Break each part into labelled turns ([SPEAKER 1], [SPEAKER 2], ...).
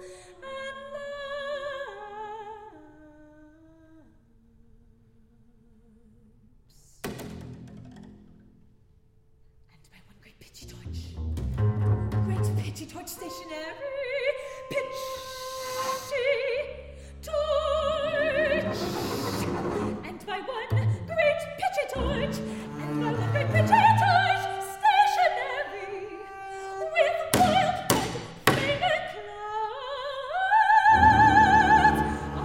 [SPEAKER 1] Torch stationary, pitchy torch, and by one great pitchy torch, and by one great pitchy torch stationary, with wild and flaming clouds of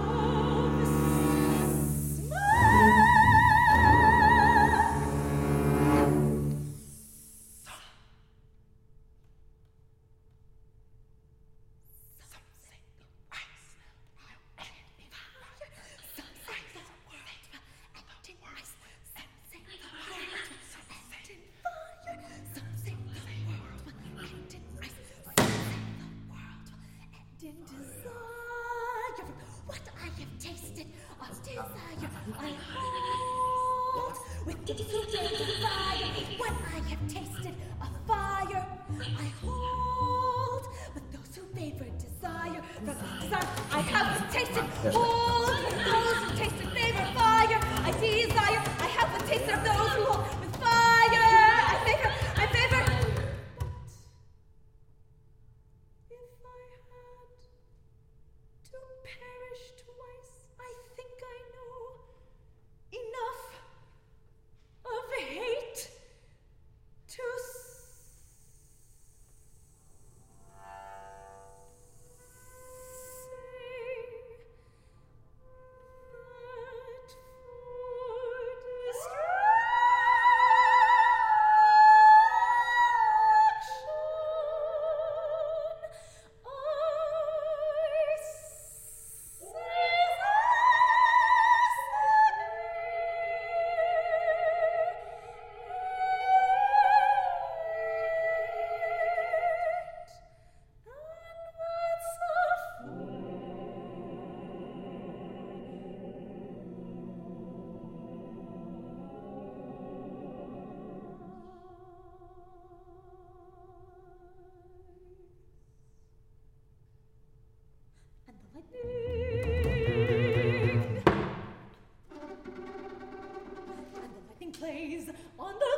[SPEAKER 1] plays on the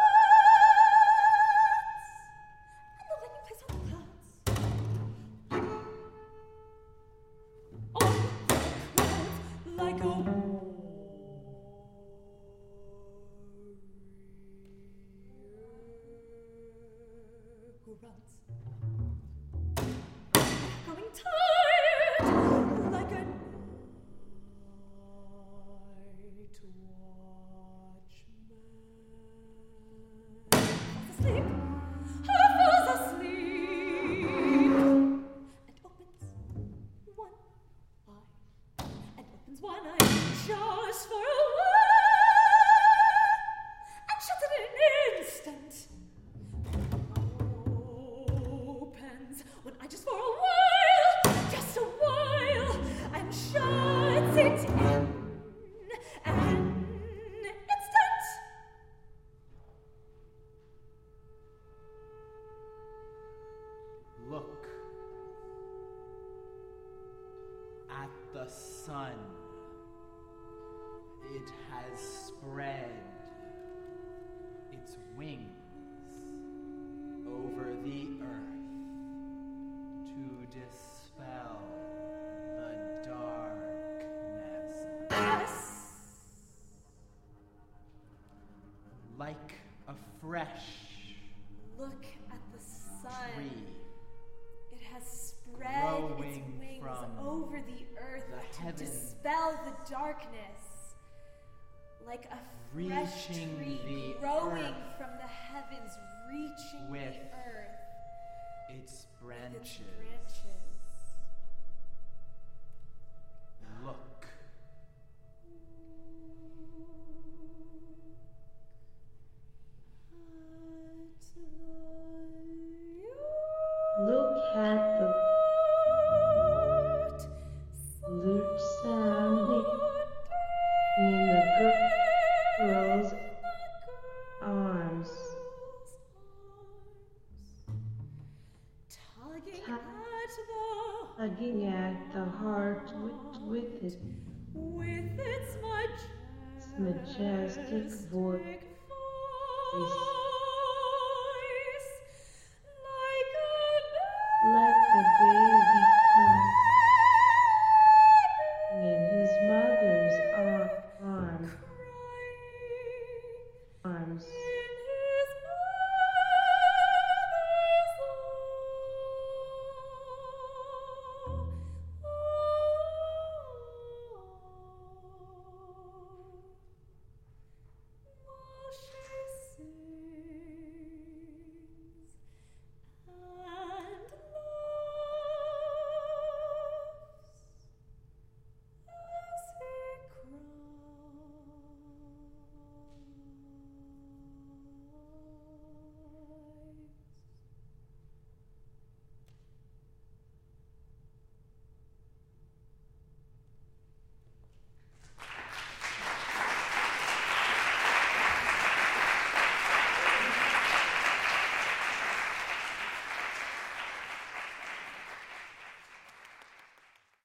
[SPEAKER 1] clouds, and the lightning plays on the clouds. On the clouds, like a who runs, going tired, like a night falls asleep, and opens one eye, just for a while, and shuts it in an instant. Opens one eye just for a while, and shuts it in an instant.
[SPEAKER 2] Look at the sun. It has spread its wings over the earth to dispel the darkness.
[SPEAKER 1] Yes.
[SPEAKER 2] Like a fresh
[SPEAKER 1] Look at the sun.
[SPEAKER 2] tree
[SPEAKER 1] It has spread its
[SPEAKER 2] growing
[SPEAKER 1] wings
[SPEAKER 2] from
[SPEAKER 1] over the earth
[SPEAKER 2] the
[SPEAKER 1] to
[SPEAKER 2] heaven,
[SPEAKER 1] dispel the darkness. Like a fresh
[SPEAKER 2] reaching
[SPEAKER 1] tree
[SPEAKER 2] the
[SPEAKER 1] growing
[SPEAKER 2] earth
[SPEAKER 1] from the heavens, reaching
[SPEAKER 2] with
[SPEAKER 1] the earth
[SPEAKER 2] its
[SPEAKER 1] with its
[SPEAKER 2] branches.
[SPEAKER 1] branches.
[SPEAKER 2] Look.
[SPEAKER 3] Look at the lute sounding in the girl's arms.
[SPEAKER 1] Tugging at
[SPEAKER 3] tugging at the heart with its
[SPEAKER 1] with its
[SPEAKER 3] majestic voice.